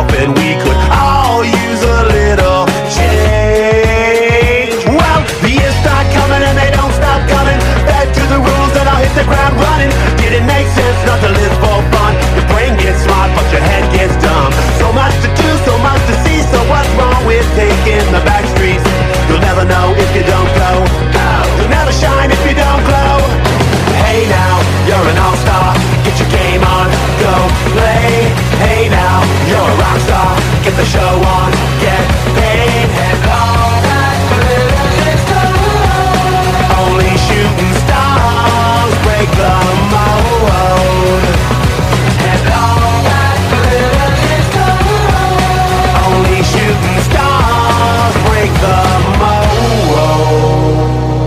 off and we could all use a little change. Well, the years start coming and they don't stop coming. Back to the rules and I'll hit the ground running. Didn't make sense not to live for fun. Your brain gets smart but your head gets dumb. So much to do, so much to see. So what's wrong with taking the back streets? You'll never know if you don't go. You'll never shine if you don't glow. Hey now, you're an all-star. Get your game on, go play. Hey now, you're a rock star. Get the show on, get paid. And all that glitters gold. Only shooting stars break the mold. And all that glitters gold. Only shooting stars break the mold.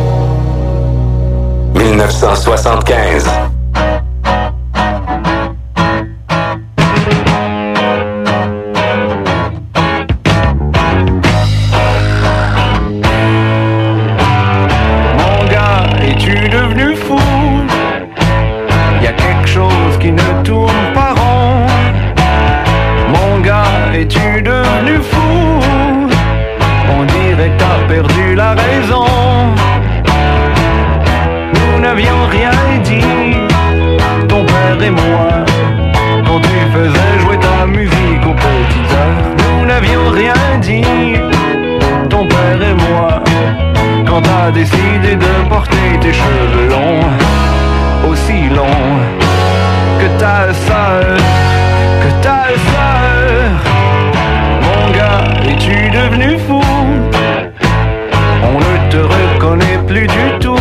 1975. Es-tu devenu fou? On dirait que t'as perdu la raison. Nous n'avions rien dit, ton père et moi, quand tu faisais jouer ta musique aux petites heures. Nous n'avions rien dit, ton père et moi, quand t'as décidé de porter tes cheveux longs, aussi longs que ta sœur, que ta sœur. Mon gars, es-tu devenu fou? On ne te reconnaît plus du tout.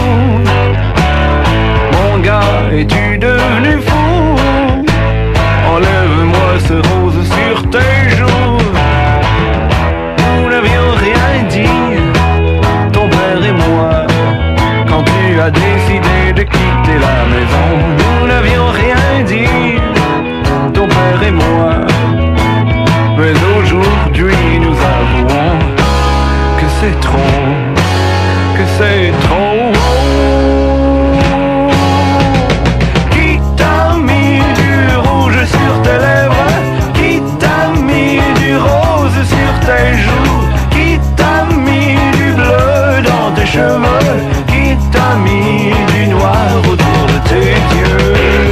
Mon gars, es-tu devenu fou? Enlève-moi ce rose sur tes joues. Nous n'avions rien dit, ton père et moi, quand tu as décidé de quitter la maison. Nous n'avions rien dit, ton père et moi. Mais aujourd'hui nous avouons que c'est trop, que c'est trop. Qui t'a mis du rouge sur tes lèvres? Qui t'a mis du rose sur tes joues? Qui t'a mis du bleu dans tes cheveux? Qui t'a mis du noir autour de tes yeux?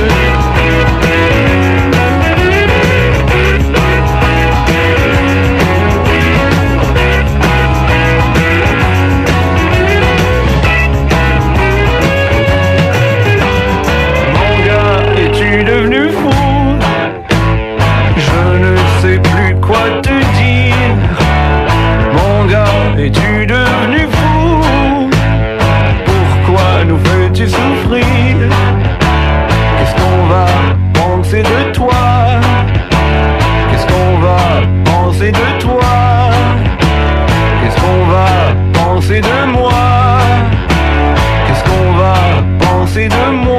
Es-tu devenu fou? Pourquoi nous fais-tu souffrir? Qu'est-ce qu'on va penser de toi? Qu'est-ce qu'on va penser de toi? Qu'est-ce qu'on va penser de moi? Qu'est-ce qu'on va penser de moi?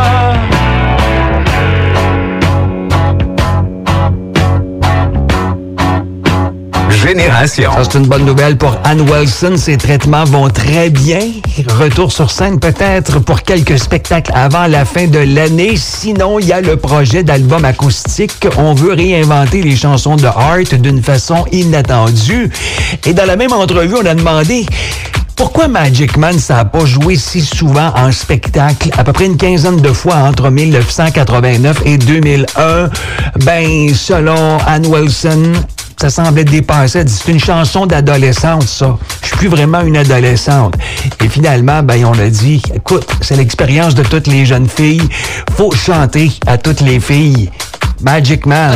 Génération. Ça, c'est une bonne nouvelle pour Ann Wilson. Ses traitements vont très bien. Retour sur scène peut-être pour quelques spectacles avant la fin de l'année. Sinon, il y a le projet d'album acoustique. On veut réinventer les chansons de Heart d'une façon inattendue. Et dans la même entrevue, on a demandé pourquoi Magic Man, ça n'a pas joué si souvent en spectacle, à peu près une quinzaine de fois entre 1989 et 2001. Ben, selon Ann Wilson, ça semblait dépasser. C'est une chanson d'adolescente, ça. Je suis plus vraiment une adolescente. Et finalement, ben, on a dit, écoute, c'est l'expérience de toutes les jeunes filles. Faut chanter à toutes les filles. Magic Man.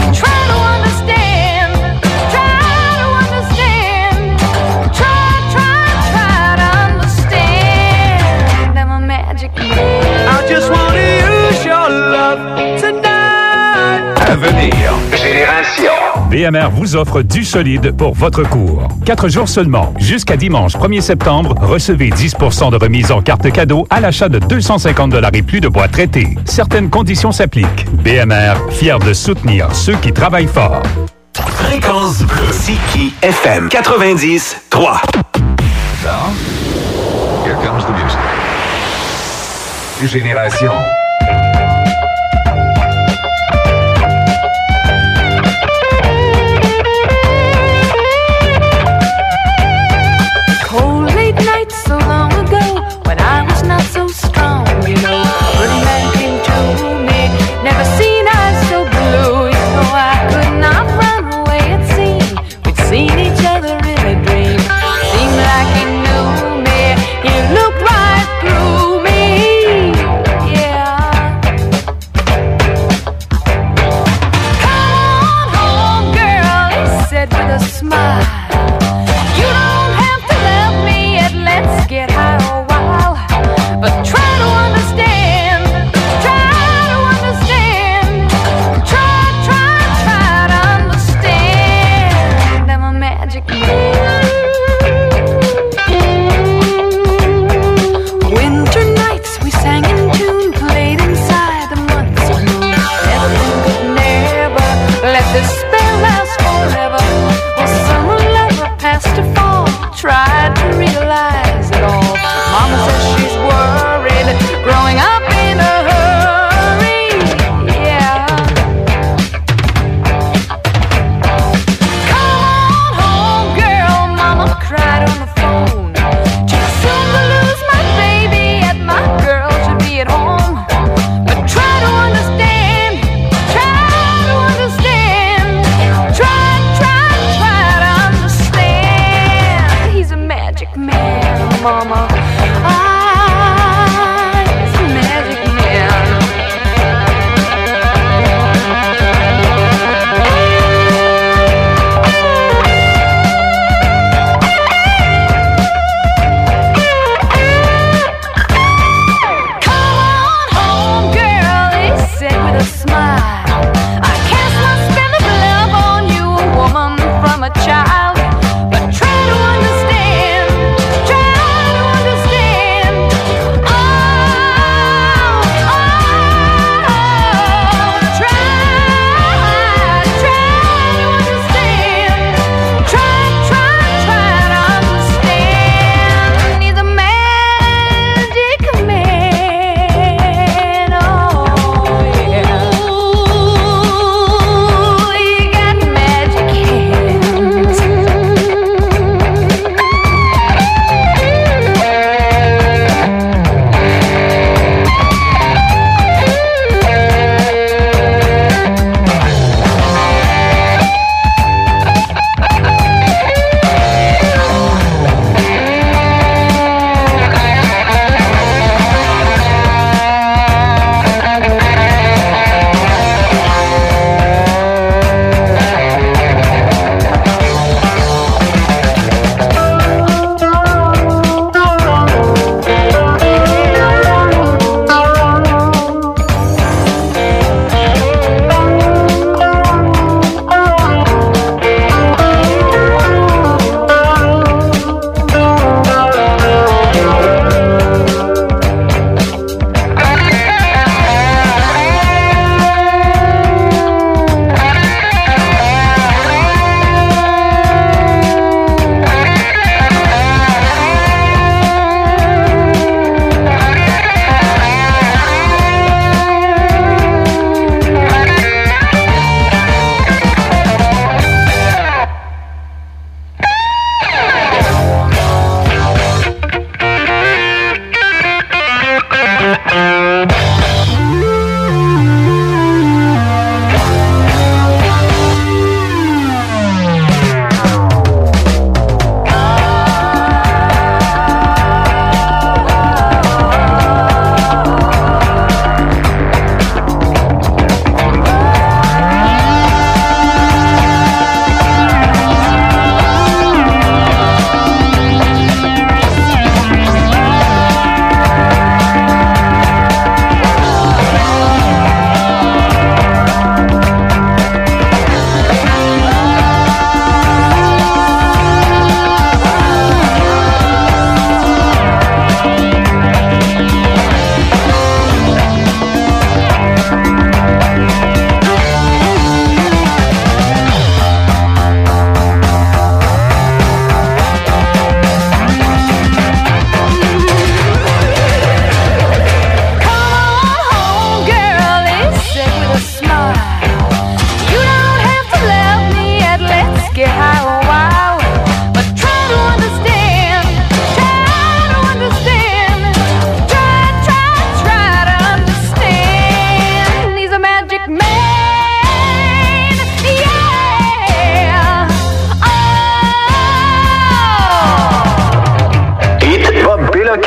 Avenir. Génération. BMR vous offre du solide pour votre cours. 4 jours seulement. Jusqu'à dimanche 1er septembre, recevez 10% de remise en carte cadeau à l'achat de 250 $ et plus de bois traité. Certaines conditions s'appliquent. BMR, fier de soutenir ceux qui travaillent fort. Fréquence Bleue. Siki FM 90.3. Here comes the music. Génération.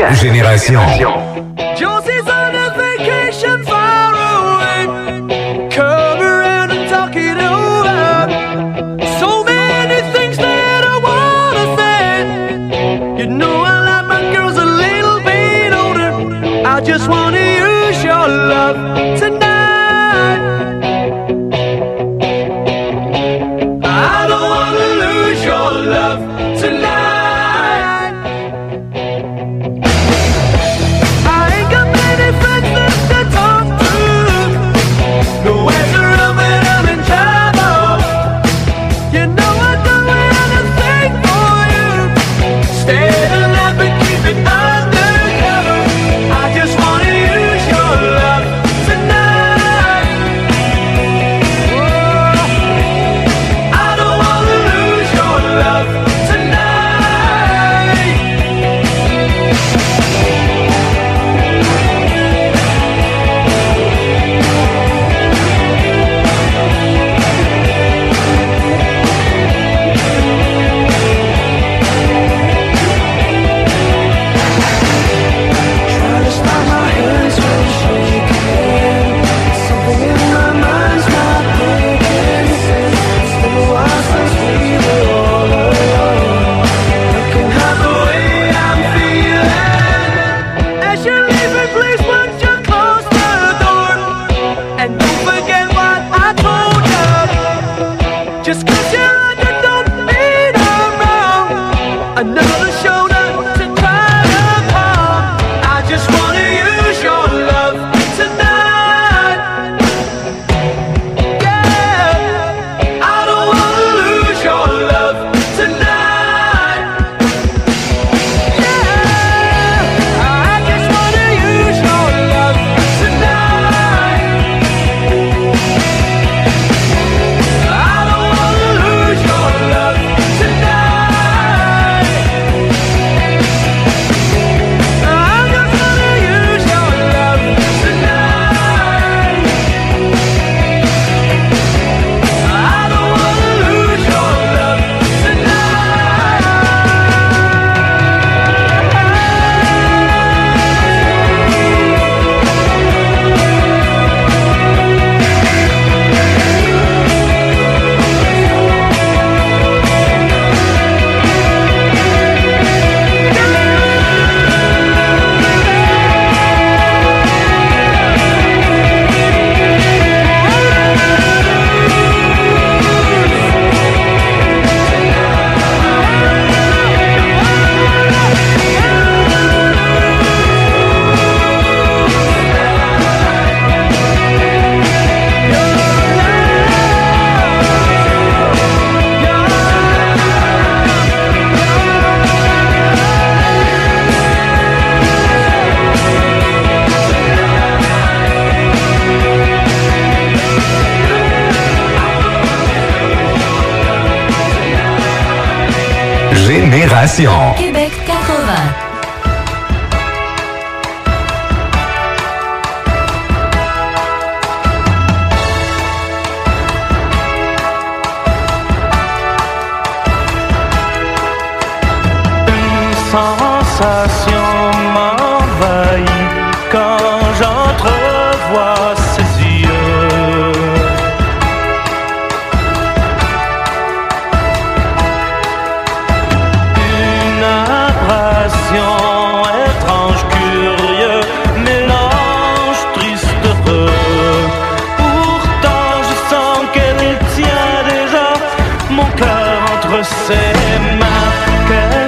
Génération. Josie's on a vacation far away. Come around and talk it over. So many things that I wanna say. You know I like my girls a little bit older. I just wanna use your love tonight. I don't wanna lose your love tonight. Génération. Québec 80. Sensation m'envahit quand j'entrevois ses yeux. Une abrasion étrange, curieux, mélange triste, heureux. Pourtant je sens qu'elle tient déjà mon cœur entre ses mains.